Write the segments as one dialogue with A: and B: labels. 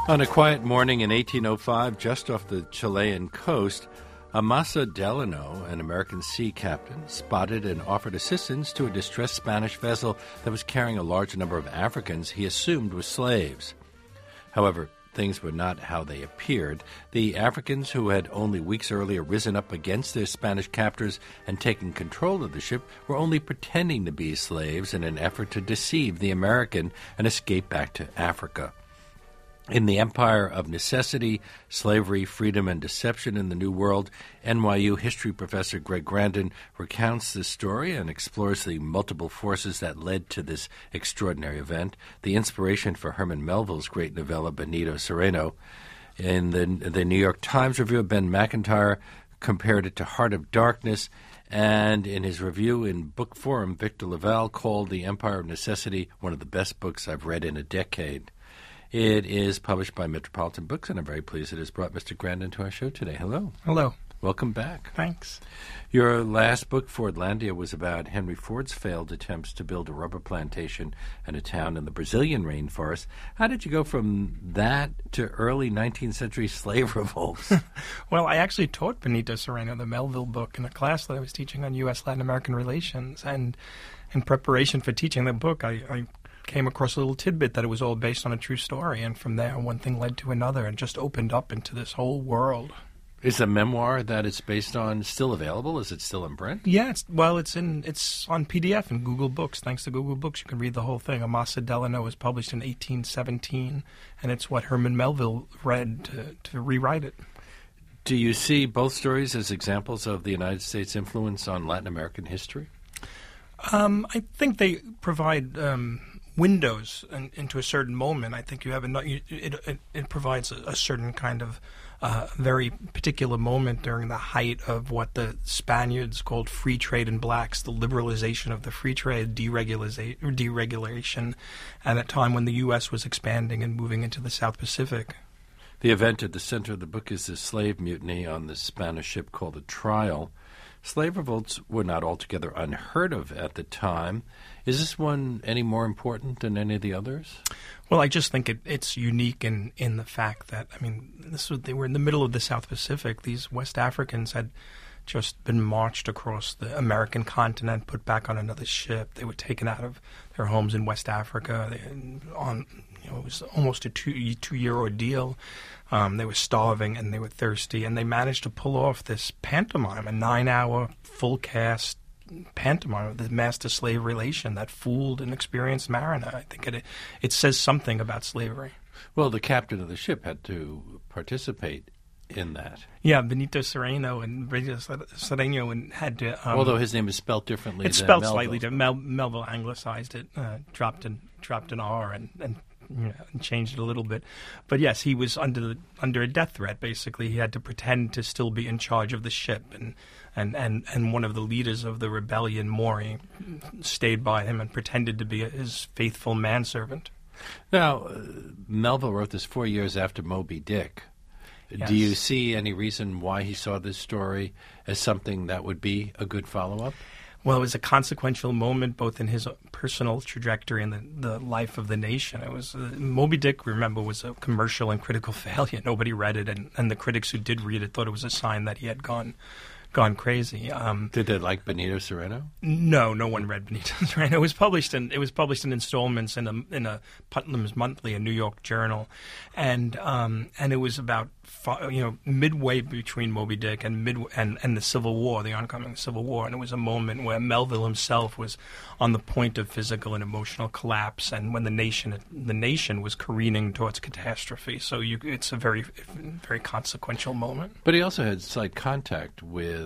A: On a quiet morning in 1805, just off the Chilean coast, Amasa Delano, an American sea captain, spotted and offered assistance to a distressed Spanish vessel that was carrying a large number of Africans he assumed were slaves. However, things were not how they appeared. The Africans, who had only weeks earlier risen up against their Spanish captors and taken control of the ship, were only pretending to be slaves in an effort to deceive the American and escape back to Africa. In The Empire of Necessity, Slavery, Freedom, and Deception in the New World, NYU history professor Greg Grandin recounts this story and explores the multiple forces that led to this extraordinary event, the inspiration for Herman Melville's great novella Benito Cereno. In the New York Times review, Ben McIntyre compared it to Heart of Darkness, and in his review in Book Forum, Victor Laval called The Empire of Necessity one of the best books I've read in a decade. It is published by Metropolitan Books, and I'm very pleased it has brought Mr. Grandin to our show today. Hello.
B: Hello.
A: Welcome back.
B: Thanks.
A: Your last book, Fordlandia, was about Henry Ford's failed attempts to build a rubber plantation and a town in the Brazilian rainforest. How did you go from that to early 19th century slave revolts?
B: Well, I actually taught Benito Cereno, the Melville book, in a class that I was teaching on U.S. Latin American relations. And in preparation for teaching the book, I came across a little tidbit that it was all based on a true story. And from there, one thing led to another and just opened up into this whole world.
A: Is the memoir that it's based on still available? Is it still in print?
B: Yeah, it's on PDF in Google Books. Thanks to Google Books, you can read the whole thing. Amasa Delano was published in 1817, and it's what Herman Melville read to rewrite it.
A: Do you see both stories as examples of the United States' influence on Latin American history?
B: I think they provide windows into a certain moment. I think you have it provides a certain kind of very particular moment during the height of what the Spaniards called free trade in blacks, the liberalization of the free trade, deregulation, and a time when the U.S. was expanding and moving into the South Pacific.
A: The event at the center of the book is the slave mutiny on the Spanish ship called the Trial. Slave revolts were not altogether unheard of at the time. Is this one any more important than any of the others?
B: Well, I just think it's unique in the fact that, they were in the middle of the South Pacific. These West Africans had just been marched across the American continent, put back on another ship. They were taken out of their homes in West Africa. It was almost a two-year ordeal. They were starving and they were thirsty, and they managed to pull off this pantomime, a 9-hour full-cast pantomime of the master-slave relation that fooled an experienced mariner. I think it says something about slavery.
A: Well, the captain of the ship had to participate in that.
B: Yeah, Benito Cereno had to...
A: although his name is spelled differently
B: it's
A: than
B: spelled
A: Melville.
B: Slightly different. Melville anglicized it, dropped an R and changed it a little bit. But yes, he was under a death threat, basically. He had to pretend to still be in charge of the ship, and one of the leaders of the rebellion, Maury, stayed by him and pretended to be his faithful manservant.
A: Now, Melville wrote this 4 years after Moby Dick.
B: Yes.
A: Do you see any reason why he saw this story as something that would be a good follow-up?
B: Well, it was a consequential moment both in his personal trajectory and the life of the nation. It was Moby Dick, remember, was a commercial and critical failure. Nobody read it, and the critics who did read it thought it was a sign that he had gone crazy.
A: Did they like Benito Cereno?
B: No one read Benito Cereno. It was published in installments in a Putnam's Monthly, a New York journal, and it was about midway between Moby Dick and the Civil War, the oncoming Civil War, and it was a moment where Melville himself was on the point of physical and emotional collapse, and when the nation was careening towards catastrophe. So it's a very, very consequential moment.
A: But he also had slight contact with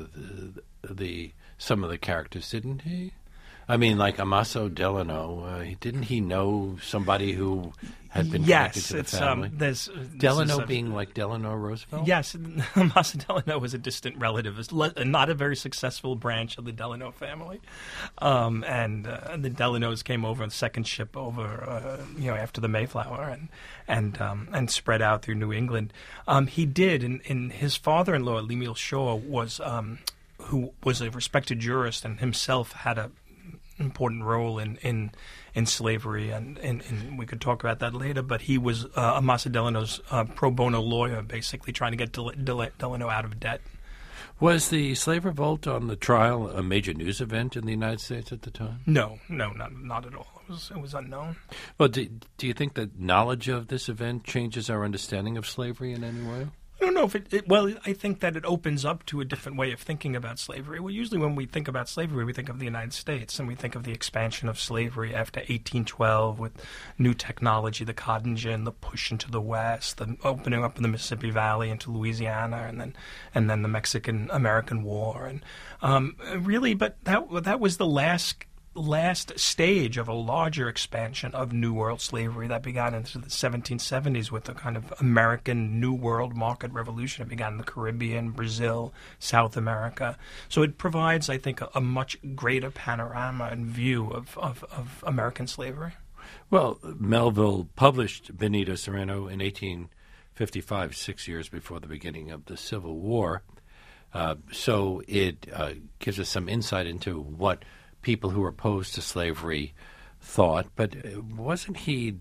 A: some of the characters, didn't he? I mean, like Amasa Delano, didn't he know somebody who had been connected to the family? Delano being like Delano Roosevelt?
B: Yes, Amasa Delano was a distant relative, not a very successful branch of the Delano family. And the Delanos came over on the second ship over, after the Mayflower and spread out through New England. He did, and his father-in-law, Lemuel Shaw, who was a respected jurist and himself had important role in slavery, and we could talk about that later. But he was Amasa Delano's pro bono lawyer, basically trying to get Delano out of debt.
A: Was the slave revolt on the trial a major news event in the United States at the time?
B: No, not at all. It was unknown.
A: Well, do you think that knowledge of this event changes our understanding of slavery in any way?
B: I don't know if well, I think that it opens up to a different way of thinking about slavery. Well, usually when we think about slavery, we think of the United States, and we think of the expansion of slavery after 1812 with new technology, the cotton gin, the push into the West, the opening up of the Mississippi Valley into Louisiana, and then the Mexican-American War, and really, but that was the last stage of a larger expansion of New World slavery that began into the 1770s with the kind of American New World market revolution. It began in the Caribbean, Brazil, South America. So it provides, I think, a much greater panorama and view of American slavery.
A: Well, Melville published Benito Cereno in 1855, 6 years before the beginning of the Civil War. So it gives us some insight into what people who were opposed to slavery thought, but wasn't he,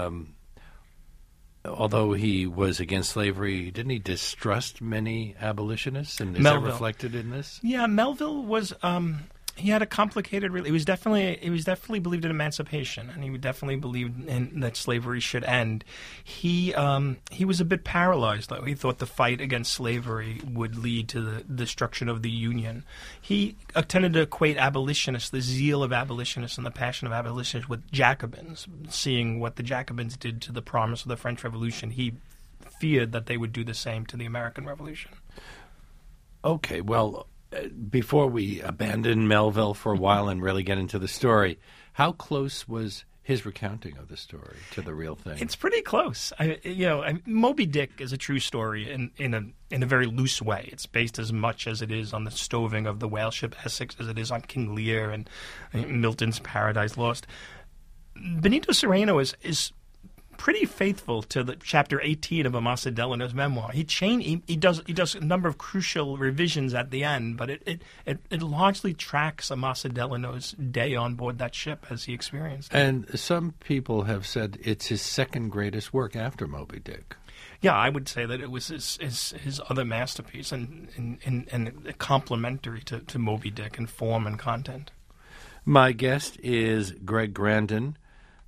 A: although he was against slavery, didn't he distrust many abolitionists? And is that reflected in this?
B: Yeah, Melville was. He had a complicated. He was definitely believed in emancipation, and he definitely believed that slavery should end. He was a bit paralyzed, though. He thought the fight against slavery would lead to the destruction of the Union. He tended to equate abolitionists, the zeal of abolitionists and the passion of abolitionists, with Jacobins. Seeing what the Jacobins did to the promise of the French Revolution, he feared that they would do the same to the American Revolution.
A: Okay, well, before we abandon Melville for a while and really get into the story, how close was his recounting of the story to the real thing?
B: It's pretty close. Moby Dick is a true story in a very loose way. It's based as much as it is on the stoving of the whale ship Essex as it is on King Lear and Milton's Paradise Lost. Benito Cereno is pretty faithful to the chapter 18 of Amasa Delano's memoir. He does a number of crucial revisions at the end, but it largely tracks Amasa Delano's day on board that ship as he experienced it.
A: And some people have said it's his second greatest work after Moby Dick.
B: Yeah, I would say that it was his other masterpiece and complementary to Moby Dick in form and content.
A: My guest is Greg Grandin.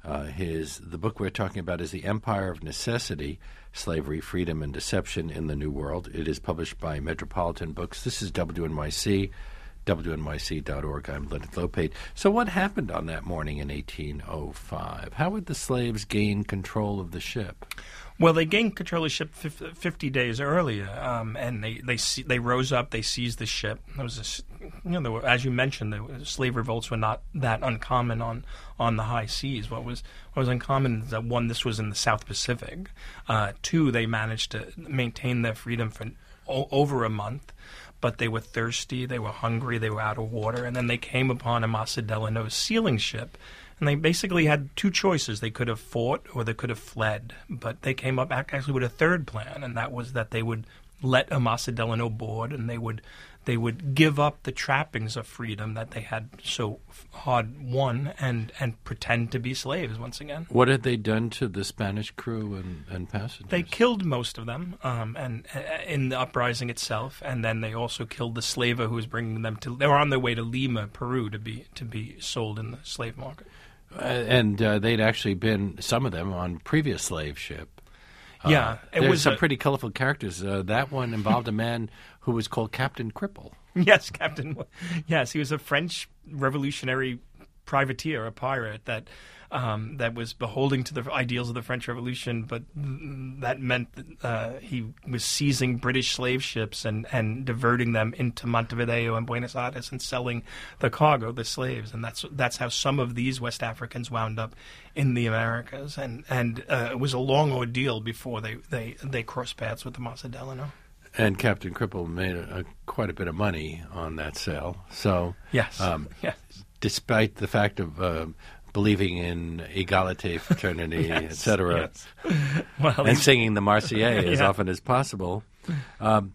A: The book we're talking about is The Empire of Necessity, Slavery, Freedom, and Deception in the New World. It is published by Metropolitan Books. This is WNYC, WNYC.org. I'm Leonard Lopate. So what happened on that morning in 1805? How would the slaves gain control of the ship?
B: Well, they gained control of the ship 50 days earlier, and they rose up. They seized the ship. There was as you mentioned, the slave revolts were not that uncommon on the high seas. What was uncommon is that, one, this was in the South Pacific. Two, they managed to maintain their freedom for over a month. But they were thirsty, they were hungry, they were out of water, and then they came upon Amasa Delano's sealing ship. And they basically had two choices. They could have fought or they could have fled. But they came up actually with a third plan, and that was that they would let Amasa Delano board, and they would give up the trappings of freedom that they had so hard won and pretend to be slaves once again.
A: What had they done to the Spanish crew and passengers?
B: They killed most of them and in the uprising itself, and then they also killed the slaver who was bringing them to. They were on their way to Lima, Peru, to be sold in the slave market.
A: And they'd actually been, some of them, on previous slave ship.
B: Yeah.
A: There's some pretty colorful characters. That one involved a man who was called Captain Cripple.
B: Yes, Yes, he was a French revolutionary privateer, a pirate that was beholding to the ideals of the French Revolution, but that meant that he was seizing British slave ships and diverting them into Montevideo and Buenos Aires and selling the cargo, the slaves, and that's how some of these West Africans wound up in the Americas, and it was a long ordeal before they crossed paths with Amasa Delano.
A: And Captain Cripple made quite a bit of money on that sale. So
B: yes,
A: despite the fact of believing in egalite, fraternity, etc., and singing the Marseillaise as often as possible.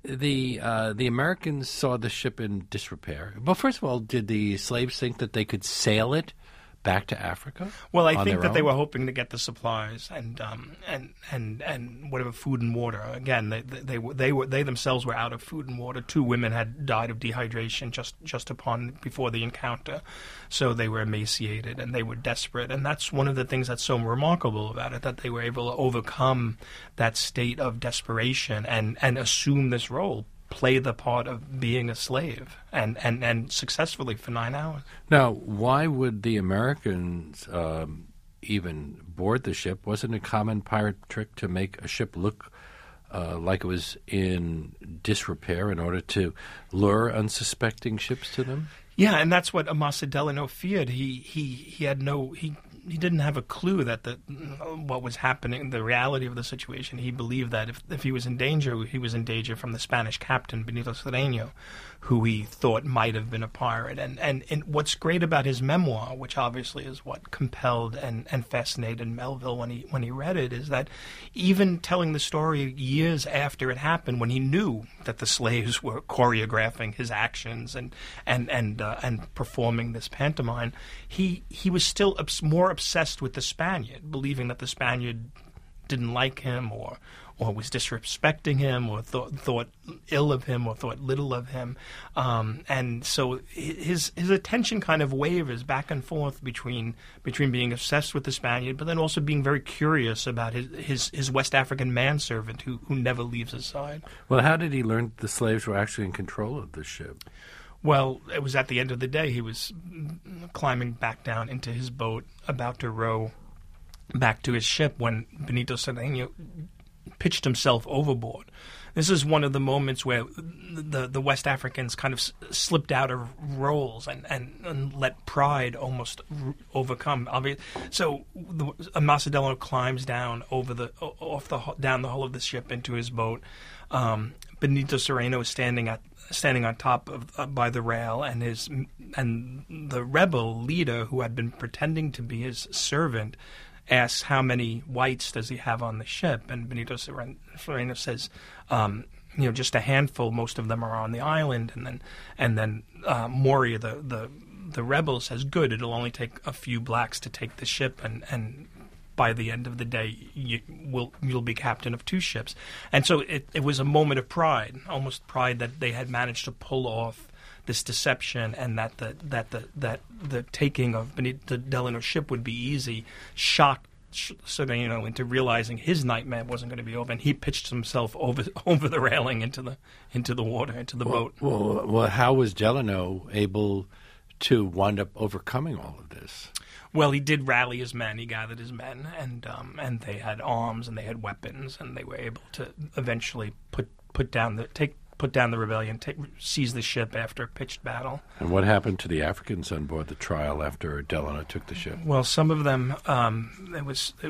A: the Americans saw the ship in disrepair. Well, first of all, did the slaves think that they could sail it back to Africa?
B: Well, I think that they were hoping to get the supplies and whatever food and water. Again, they themselves were out of food and water. 2 women had died of dehydration just before the encounter, so they were emaciated and they were desperate. And that's one of the things that's so remarkable about it, that they were able to overcome that state of desperation and assume this role. Play the part of being a slave and successfully for 9 hours.
A: Now, why would the Americans even board the ship? Wasn't it a common pirate trick to make a ship look like it was in disrepair in order to lure unsuspecting ships to them?
B: Yeah, and that's what Amasa Delano feared. He didn't have a clue that what was happening, the reality of the situation. He believed that if he was in danger, he was in danger from the Spanish captain, Benito Cereno, who he thought might have been a pirate. And what's great about his memoir, which obviously is what compelled and fascinated Melville when he read it, is that even telling the story years after it happened, when he knew that the slaves were choreographing his actions and performing this pantomime, he was still more obsessed with the Spaniard, believing that the Spaniard didn't like him or was disrespecting him or thought ill of him or thought little of him. And so his attention kind of wavers back and forth between being obsessed with the Spaniard, but then also being very curious about his West African manservant who never leaves his side.
A: Well, how did he learn the slaves were actually in control of the ship?
B: Well, it was at the end of the day. He was climbing back down into his boat, about to row back to his ship, when Benito Cereno pitched himself overboard. This is one of the moments where the West Africans kind of slipped out of roles and let pride almost overcome. So Amasa Delano climbs down down the hull of the ship into his boat. Benito Cereno is standing on top of by the rail, and the rebel leader, who had been pretending to be his servant, asks how many whites does he have on the ship, and Benito Cereno says, just a handful. Most of them are on the island, and then Moria, the rebel, says, "Good, it'll only take a few blacks to take the ship, and by the end of the day, you'll be captain of 2 ships." And so it was a moment of pride, almost pride, that they had managed to pull off this deception, and that the taking of Benito Delano's ship would be easy, shocked Cereno into realizing his nightmare wasn't going to be over, and he pitched himself over the railing into the water, into the boat.
A: Well, how was Delano able to wind up overcoming all of this?
B: Well, he did rally his men. He gathered his men, and they had arms and they had weapons, and they were able to eventually put down the rebellion, seize the ship after a pitched battle.
A: And what happened to the Africans on board the Trial after Delano took the ship?
B: Well, some of them, it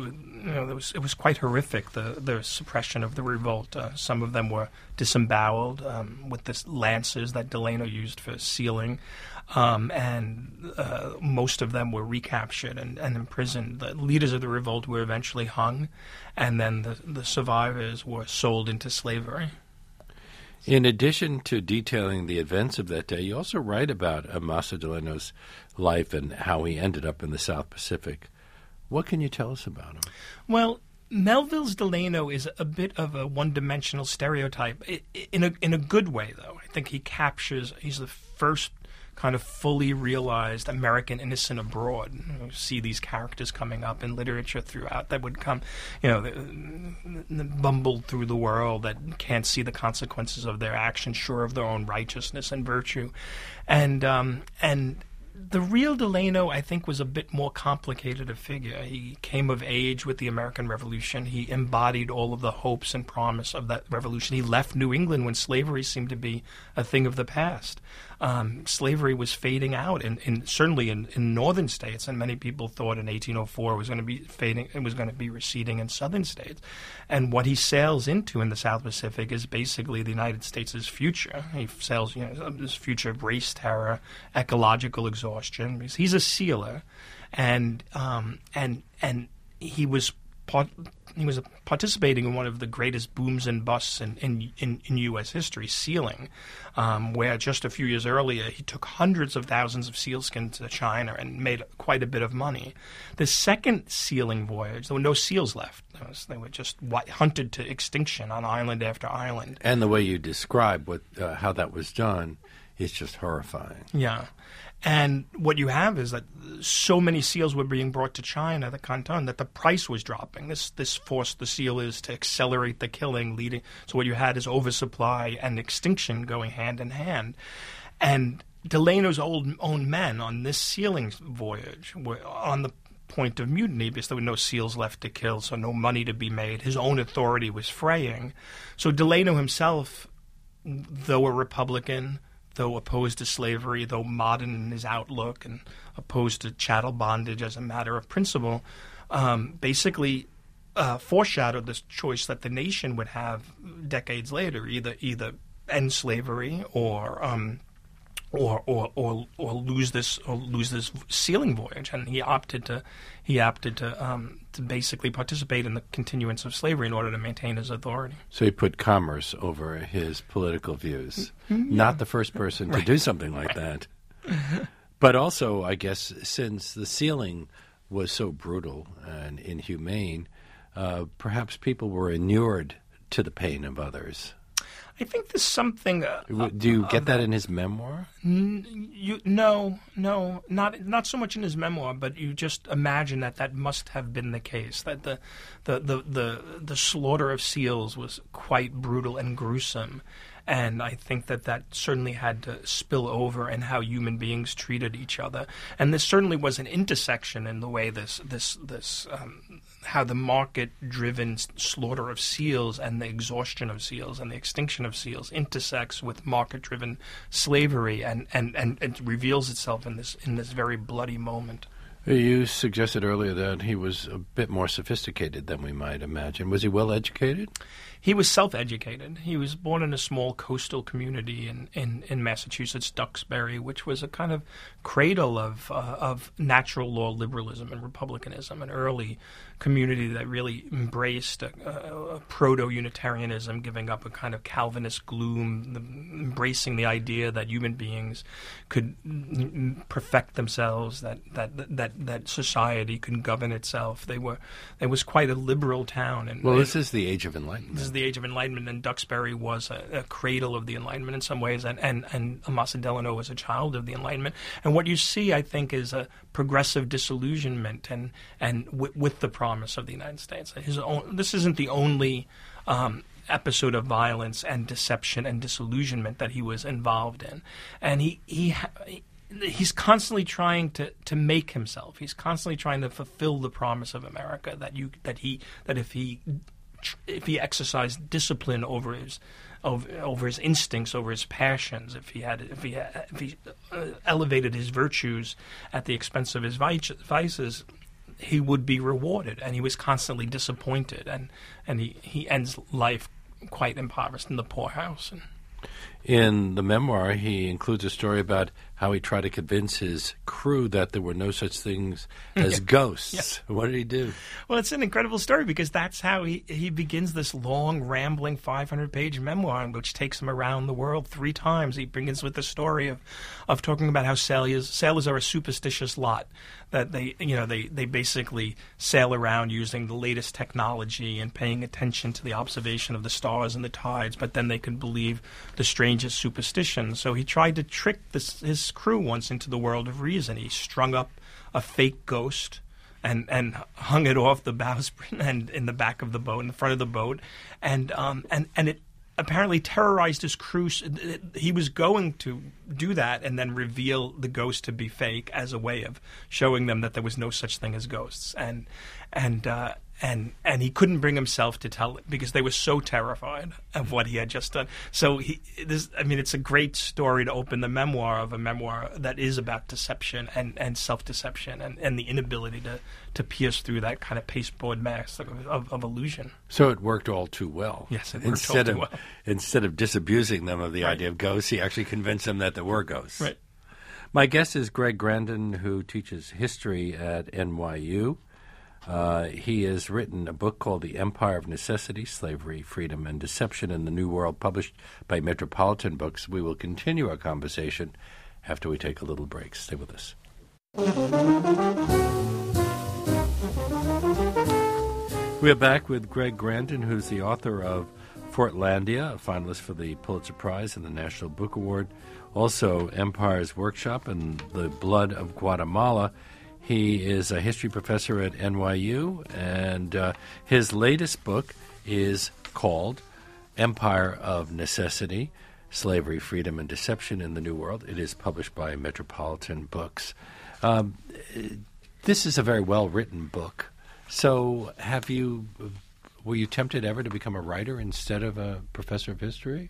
B: was quite horrific, the suppression of the revolt. Some of them were disemboweled with the lances that Delano used for sealing, and most of them were recaptured and imprisoned. The leaders of the revolt were eventually hung, and then the survivors were sold into slavery.
A: In addition to detailing the events of that day, you also write about Amasa Delano's life and how he ended up in the South Pacific. What can you tell us about him?
B: Well, Melville's Delano is a bit of a one-dimensional stereotype, in a good way, though. I think he's the first kind of fully realized American innocent abroad. You see these characters coming up in literature throughout that would come, bumbled through the world, that can't see the consequences of their actions, sure of their own righteousness and virtue. And the real Delano, I think, was a bit more complicated a figure. He came of age with the American Revolution. He embodied all of the hopes and promise of that revolution. He left New England when slavery seemed to be a thing of the past. Slavery was fading out, certainly in northern states, and many people thought in 1804 it was going to be fading. It was going to be receding in southern states. And what he sails into in the South Pacific is basically the United States' future. He sails, this future of race terror, ecological exhaustion. Because he's a sealer, and he was participating in one of the greatest booms and busts in U.S. history, sealing, where just a few years earlier he took hundreds of thousands of sealskins to China and made quite a bit of money. The second sealing voyage, there were no seals left. They were just hunted to extinction on island after island.
A: And the way you describe how that was done is just horrifying.
B: Yeah. And what you have is that so many seals were being brought to China, the Canton, that the price was dropping. This forced the sealers to accelerate the killing, leading. So what you had is oversupply and extinction going hand in hand. And Delano's own men on this sealing voyage were on the point of mutiny because there were no seals left to kill, so no money to be made. His own authority was fraying. So Delano himself, though a Republican, though opposed to slavery, though modern in his outlook and opposed to chattel bondage as a matter of principle, basically foreshadowed this choice that the nation would have decades later, either end slavery or lose this sealing voyage, and he opted to basically participate in the continuance of slavery in order to maintain his authority.
A: So he put commerce over his political views. Not the first person to do something like that. But also, I guess, since the sealing was so brutal and inhumane, perhaps people were inured to the pain of others.
B: I think there's something.
A: Do you get that in his memoir?
B: No, not so much in his memoir, but you just imagine that must have been the case. That the slaughter of seals was quite brutal and gruesome, and I think that certainly had to spill over in how human beings treated each other. And this certainly was an intersection in the way how the market-driven slaughter of seals and the exhaustion of seals and the extinction of seals intersects with market-driven slavery and it reveals itself in this very bloody moment.
A: You suggested earlier that he was a bit more sophisticated than we might imagine. Was he well educated?
B: He was self-educated. He was born in a small coastal community in Massachusetts, Duxbury, which was a kind of cradle of natural law liberalism and republicanism, an early community that really embraced a proto-Unitarianism, giving up a kind of Calvinist gloom, embracing the idea that human beings could perfect themselves, that society could govern itself. It was quite a liberal town. And
A: this is the Age of Enlightenment.
B: This is the Age of Enlightenment, and Duxbury was a cradle of the Enlightenment in some ways, and Amasa Delano was a child of the Enlightenment. And what you see, I think, is a progressive disillusionment and with the promise of the United States. This isn't the only episode of violence and deception and disillusionment that he was involved in, and he's constantly trying to make himself. He's constantly trying to fulfill the promise of America that if he exercised discipline over his instincts, over his passions, if he elevated his virtues at the expense of his vices, he would be rewarded. And he was constantly disappointed, and he ends life quite impoverished in the poorhouse.
A: In the memoir, he includes a story about how he tried to convince his crew that there were no such things as ghosts. Yeah. What did he do?
B: Well, it's an incredible story because that's how he begins this long, rambling 500-page memoir, which takes him around the world 3 times. He begins with the story of talking about how sailors are a superstitious lot, that they basically sail around using the latest technology and paying attention to the observation of the stars and the tides, but then they could believe the strangest superstitions. So he tried to trick his crew once into the world of reason. He strung up a fake ghost and hung it off the bowsprit and in the back of the boat, in the front of the boat, and it apparently terrorized his crew. He was going to do that and then reveal the ghost to be fake as a way of showing them that there was no such thing as ghosts, and he couldn't bring himself to tell it because they were so terrified of what he had just done. So it's a great story to open the memoir of a memoir that is about deception and self-deception and the inability to pierce through that kind of pasteboard mask of illusion.
A: So it worked all too well.
B: Yes, it worked all too well.
A: Instead of disabusing them of the idea of ghosts, he actually convinced them that there were ghosts.
B: Right.
A: My guest is Greg Grandin, who teaches history at NYU. He has written a book called The Empire of Necessity, Slavery, Freedom, and Deception in the New World, published by Metropolitan Books. We will continue our conversation after we take a little break. Stay with us. We are back with Greg Grandin, who's the author of Fortlandia, a finalist for the Pulitzer Prize and the National Book Award. Also, Empire's Workshop and the Blood of Guatemala. He is a history professor at NYU, and his latest book is called Empire of Necessity, Slavery, Freedom, and Deception in the New World. It is published by Metropolitan Books. This is a very well-written book. So were you tempted ever to become a writer instead of a professor of history?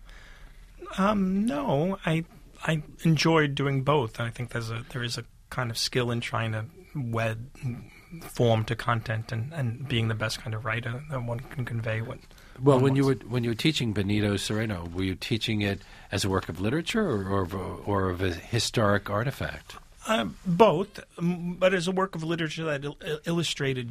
B: No, I enjoyed doing both. I think there is a kind of skill in trying to wed form to content and being the best kind of writer that one can convey what.
A: Well, when you were teaching Benito Cereno, were you teaching it as a work of literature or of a historic artifact?
B: Both, but as a work of literature that illustrated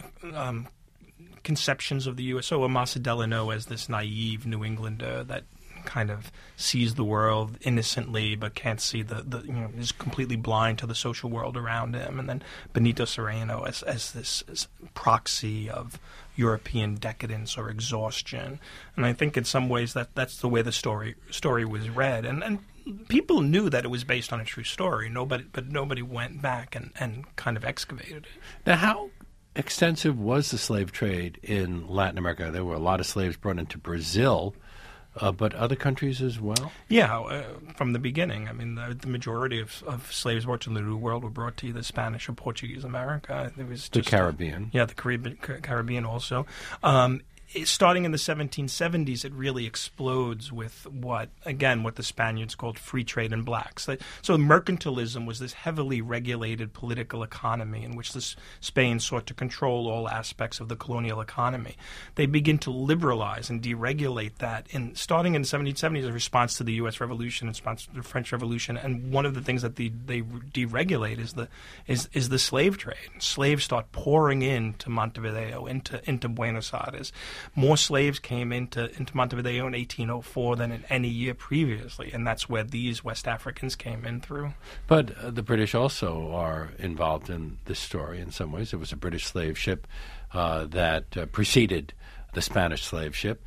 B: conceptions of the U.S. So Amasa Delano as this naive New Englander that kind of sees the world innocently but can't see is completely blind to the social world around him, and then Benito Cereno as this proxy of European decadence or exhaustion. And I think in some ways that's the way the story was read, and people knew that it was based on a true story. Nobody went back and kind of excavated it.
A: Now, how extensive was the slave trade in Latin America? There were a lot of slaves brought into Brazil. But other countries as well?
B: Yeah, from the beginning. I mean, the majority of slaves brought to the New World were brought to either Spanish or Portuguese America. It was just
A: the Caribbean.
B: The Caribbean also. Starting in the 1770s, it really explodes with what the Spaniards called free trade in blacks. So mercantilism was this heavily regulated political economy in which Spain sought to control all aspects of the colonial economy. They begin to liberalize and deregulate that, starting in the 1770s in response to the U.S. Revolution, in response to the French Revolution. And one of the things that they deregulate is the slave trade. Slaves start pouring into Montevideo, into Buenos Aires. More slaves came into Montevideo in 1804 than in any year previously, and that's where these West Africans came in through.
A: But the British also are involved in this story in some ways. There was a British slave ship that preceded the Spanish slave ship.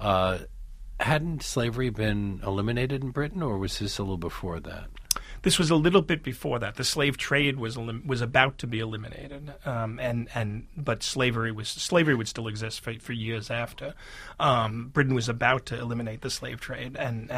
A: Hadn't slavery been eliminated in Britain, or was this a little before that?
B: This was a little bit before that. The slave trade was about to be eliminated, but slavery would still exist for years after. Britain was about to eliminate the slave trade, and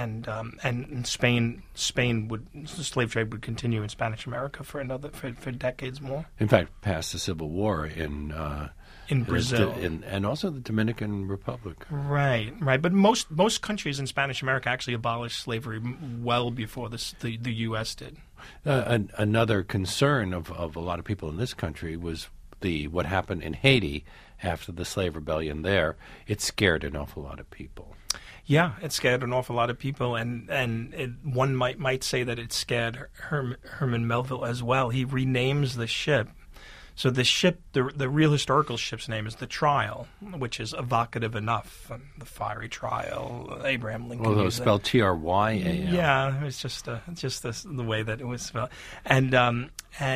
B: the slave trade would continue in Spanish America for decades more.
A: In fact, past the Civil War in
B: Brazil
A: and also the Dominican Republic.
B: Right. But most countries in Spanish America actually abolished slavery well before the U.S. did.
A: Another concern of a lot of people in this country was what happened in Haiti after the slave rebellion there. It scared an awful lot of people.
B: Yeah, it scared an awful lot of people, and one might say that it scared Herman Melville as well. He renames the ship. So the ship, the real historical ship's name is the Trial, which is evocative enough. The fiery trial, Abraham Lincoln.
A: Although it's spelled Tryal.
B: Yeah, it's just the way that it was spelled. And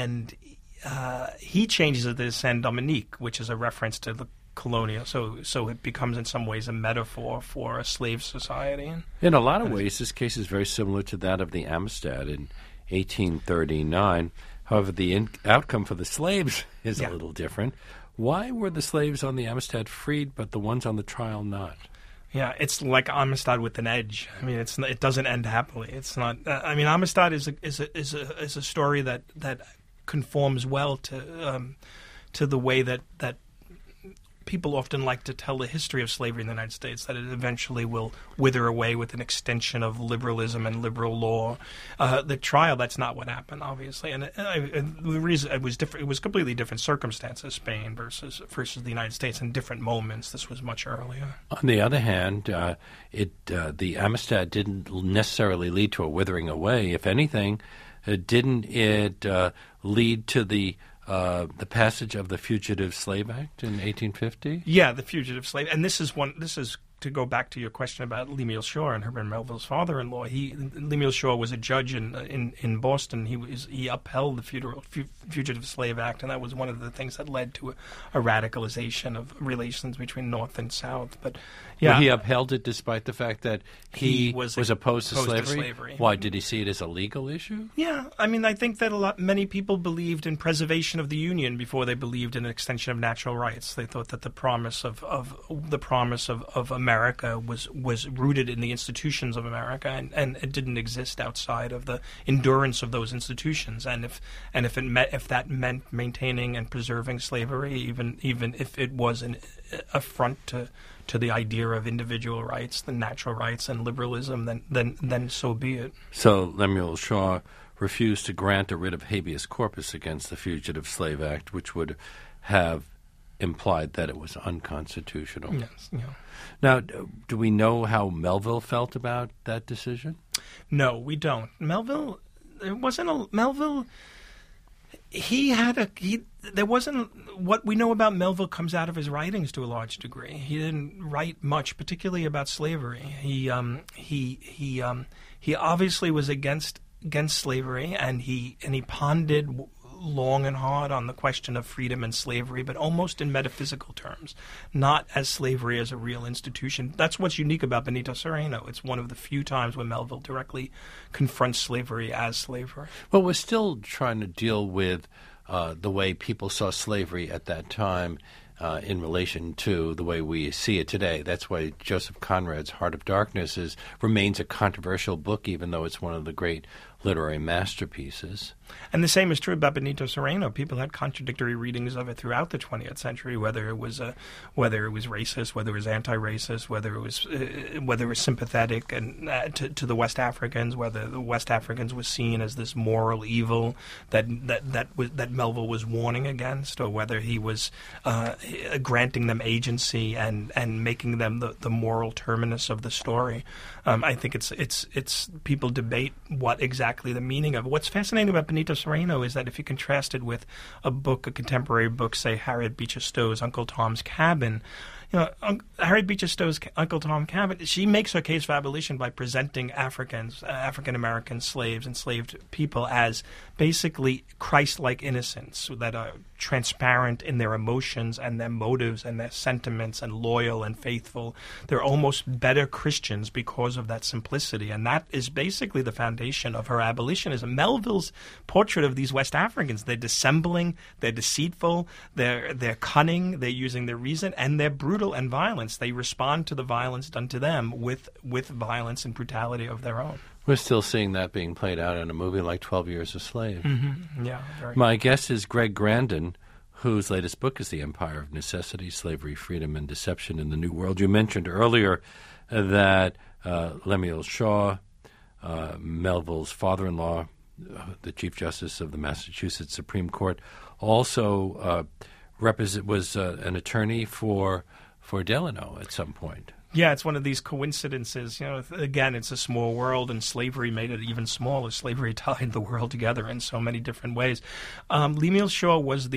B: he changes it to Saint Dominique, which is a reference to the colonial. So it becomes in some ways a metaphor for a slave society.
A: In a lot of ways, this case is very similar to that of the Amistad in 1839. However, the outcome for the slaves is a little different. Why were the slaves on the Amistad freed, but the ones on the Trial not?
B: Yeah, it's like Amistad with an edge. I mean, it doesn't end happily. It's not. Amistad is a story that conforms well to the way that people often like to tell the history of slavery in the United States, that it eventually will wither away with an extension of liberalism and liberal law. The Trial, that's not what happened, obviously. And the reason it was different, it was completely different circumstances, Spain versus the United States, in different moments. This was much earlier.
A: On the other hand, the Amistad didn't necessarily lead to a withering away. If anything, didn't it lead to the the passage of the Fugitive Slave Act in 1850?
B: Yeah, the Fugitive Slave, and this is to go back to your question about Lemuel Shaw and Herbert Melville's father-in-law. Lemuel Shaw was a judge in Boston. He upheld the Fugitive Slave Act, and that was one of the things that led to a radicalization of relations between North and South. But yeah,
A: he upheld it despite the fact that he was opposed to slavery. Why, did he see it as a legal issue?
B: Yeah, I mean, I think that many people believed in preservation of the Union before they believed in an extension of natural rights. They thought that the promise of America was rooted in the institutions of America, and it didn't exist outside of the endurance of those institutions. And if that meant maintaining and preserving slavery, even if it was an affront to the idea of individual rights, the natural rights, and liberalism, then so be it.
A: So Lemuel Shaw refused to grant a writ of habeas corpus against the Fugitive Slave Act, which would have implied that it was unconstitutional.
B: Yes. Yeah.
A: Now, do we know how Melville felt about that decision?
B: No, we don't. Melville, there wasn't, what we know about Melville comes out of his writings to a large degree. He didn't write much, particularly about slavery. He obviously was against slavery, and he pondered long and hard on the question of freedom and slavery, but almost in metaphysical terms, not as slavery as a real institution. That's what's unique about Benito Cereno. It's one of the few times when Melville directly confronts slavery as slavery.
A: Well, we're still trying to deal with the way people saw slavery at that time in relation to the way we see it today. That's why Joseph Conrad's Heart of Darkness remains a controversial book, even though it's one of the great literary masterpieces.
B: And the same is true about Benito Cereno. People had contradictory readings of it throughout the 20th century, whether it was racist, whether it was anti-racist, whether it was sympathetic and to the West Africans, whether the West Africans was seen as this moral evil that Melville was warning against, or whether he was granting them agency and making them the moral terminus of the story. I think it's people debate what exactly the meaning of it. What's fascinating about Benito Cereno is that if you contrast it with a contemporary book, say Harriet Beecher Stowe's Uncle Tom's Cabin, Harriet Beecher Stowe's Uncle Tom Cabin, she makes her case for abolition by presenting African-American slaves, enslaved people, as basically Christ-like innocents that are transparent in their emotions and their motives and their sentiments and loyal and faithful. They're almost better Christians because of that simplicity, and that is basically the foundation of her abolitionism. Melville's portrait of these West Africans, they're dissembling, they're deceitful, they're cunning, they're using their reason, and they're brutal and violence. They respond to the violence done to them with violence and brutality of their own.
A: We're still seeing that being played out in a movie like 12 Years a Slave.
B: Mm-hmm. Yeah.
A: My guest is Greg Grandin, whose latest book is The Empire of Necessity, Slavery, Freedom, and Deception in the New World. You mentioned earlier that Lemuel Shaw, Melville's father-in-law, the Chief Justice of the Massachusetts Supreme Court, also was an attorney for Delano at some point.
B: Yeah, it's one of these coincidences. Again, it's a small world, and slavery made it even smaller. Slavery tied the world together in so many different ways. Lemuel Shaw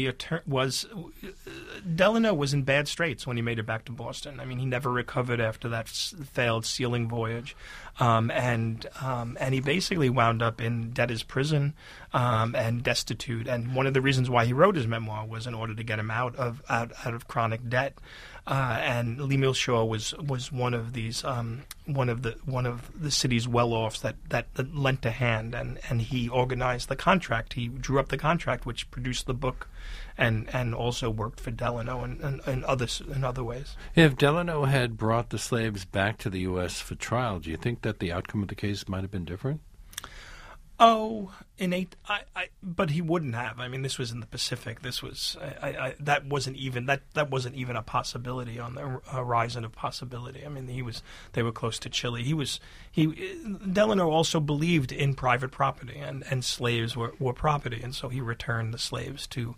B: Delano was in bad straits when he made it back to Boston. I mean, he never recovered after that failed sealing voyage, and he basically wound up in debtor's prison and destitute. And one of the reasons why he wrote his memoir was in order to get him out of chronic debt. And Lemuel Shaw was one of these one of the city's well-offs that lent a hand, and he organized the contract. He drew up the contract, which produced the book, and also worked for Delano and other ways.
A: If Delano had brought the slaves back to the U.S. for trial, do you think that the outcome of the case might have been different?
B: Oh, but he wouldn't have. I mean, this was in the Pacific. This was that wasn't even a possibility on the horizon of possibility. I mean, they were close to Chile. Delano also believed in private property, and slaves were property, and so he returned the slaves to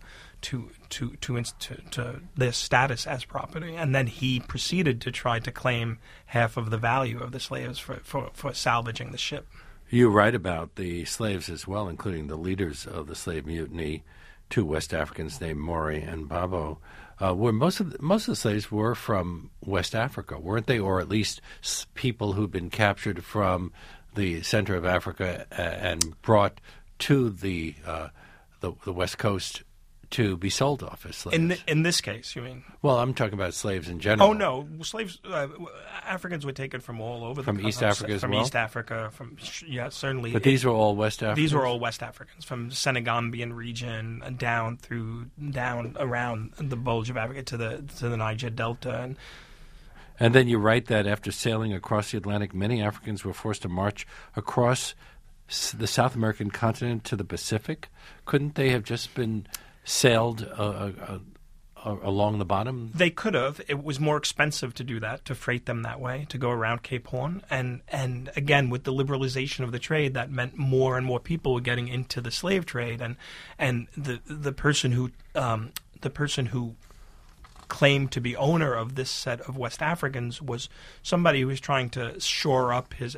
B: their status as property, and then he proceeded to try to claim half of the value of the slaves for salvaging the ship.
A: You write about the slaves as well, including the leaders of the slave mutiny, two West Africans named Maury and Babo, where most of the slaves were from West Africa, weren't they? Or at least people who'd been captured from the center of Africa and brought to the West Coast to be sold off as slaves.
B: In this case, you mean?
A: Well, I'm talking about slaves in general.
B: Oh no, slaves. Africans were taken from all over
A: from
B: the
A: East Africa as
B: from
A: well?
B: East Africa, certainly.
A: But these were all West Africans.
B: These were all West Africans from Senegambian region down around the bulge of Africa to the Niger Delta
A: And then you write that after sailing across the Atlantic, many Africans were forced to march across the South American continent to the Pacific. Couldn't they have just been sailed along the bottom?
B: They could have. It was more expensive to do that, to freight them that way, to go around Cape Horn. And again, with the liberalization of the trade, that meant more and more people were getting into the slave trade. And the person who claimed to be owner of this set of West Africans was somebody who was trying to shore up his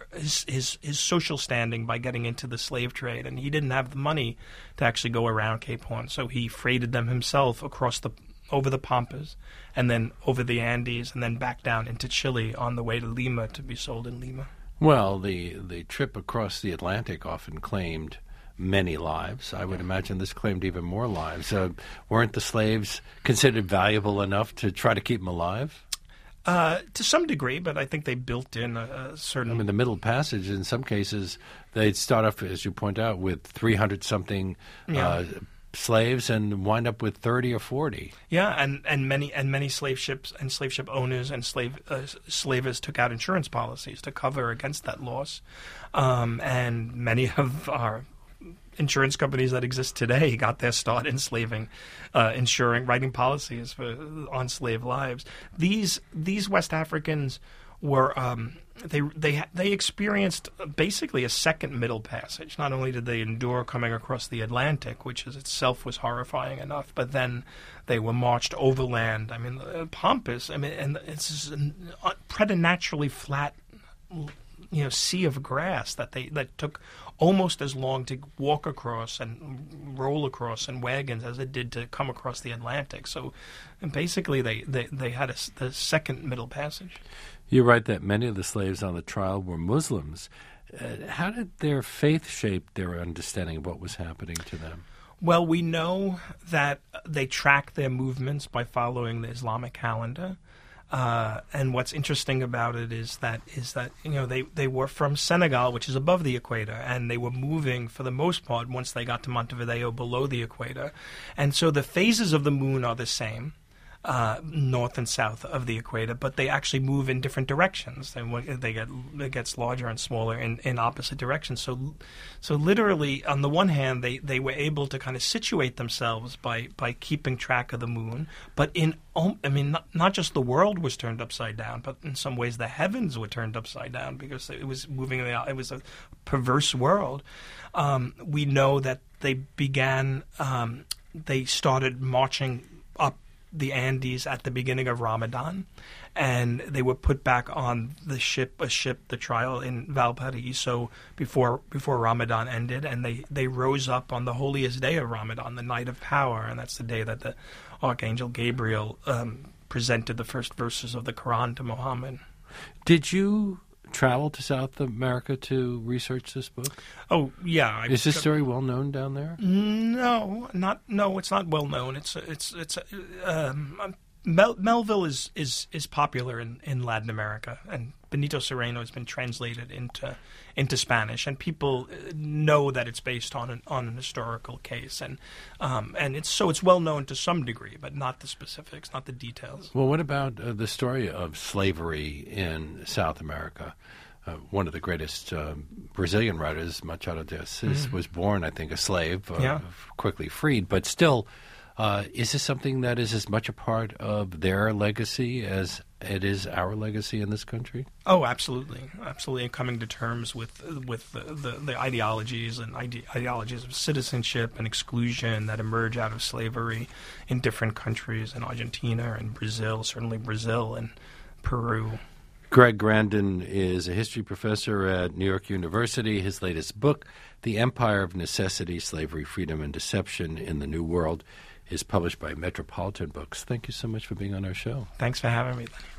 B: social standing by getting into the slave trade, and he didn't have the money to actually go around Cape Horn, so he freighted them himself over the Pampas, and then over the Andes, and then back down into Chile on the way to Lima to be sold in Lima.
A: Well, the trip across the Atlantic often claimed many lives. I would imagine this claimed even more lives. Weren't the slaves considered valuable enough to try to keep them alive?
B: To some degree, but I think they built in a certain...
A: I mean, the Middle Passage, in some cases, they'd start off, as you point out, with 300-something slaves and wind up with 30 or 40.
B: Yeah, and many slave ships and slave ship owners and slavers took out insurance policies to cover against that loss. And many of our insurance companies that exist today got their start enslaving, writing policies on slave lives. These West Africans were they experienced basically a second Middle Passage. Not only did they endure coming across the Atlantic, which itself was horrifying enough, but then they were marched overland. I mean, Pampas. I mean, and it's a preternaturally flat, sea of grass that took almost as long to walk across and roll across in wagons as it did to come across the Atlantic. So basically they had the second Middle Passage.
A: You write that many of the slaves on the trial were Muslims. How did their faith shape their understanding of what was happening to them?
B: Well, we know that they tracked their movements by following the Islamic calendar. And what's interesting about it is that they were from Senegal, which is above the equator, and they were moving for the most part once they got to Montevideo below the equator, and so the phases of the moon are the same. North and south of the equator, but they actually move in different directions. It gets larger and smaller in opposite directions. So literally, on the one hand, they were able to kind of situate themselves by keeping track of the moon. But not just the world was turned upside down, but in some ways the heavens were turned upside down because it was moving. It was a perverse world. We know that they began. They started marching up the Andes at the beginning of Ramadan, and they were put back on a ship, the trial in Valparaiso before Ramadan ended, and they rose up on the holiest day of Ramadan, the night of power, and that's the day that the Archangel Gabriel presented the first verses of the Quran to Muhammad.
A: Did you travel to South America to research this book?
B: Oh, yeah.
A: Is this story well known down there?
B: No, it's not well known. Melville is popular in Latin America, and Benito Cereno has been translated into Spanish, and people know that it's based on an historical case, and it's well known to some degree, but not the specifics, not the details.
A: Well, what about the story of slavery in South America? One of the greatest Brazilian writers, Machado de Assis, was born, I think, a slave, quickly freed, but still. Is this something that is as much a part of their legacy as it is our legacy in this country?
B: Oh, absolutely, absolutely. And coming to terms with the ideologies and ideologies of citizenship and exclusion that emerge out of slavery in different countries, in Argentina and Brazil, certainly Brazil and Peru.
A: Greg Grandin is a history professor at New York University. His latest book, The Empire of Necessity, Slavery, Freedom, and Deception in the New World, is published by Metropolitan Books. Thank you so much for being on our show.
B: Thanks for having me.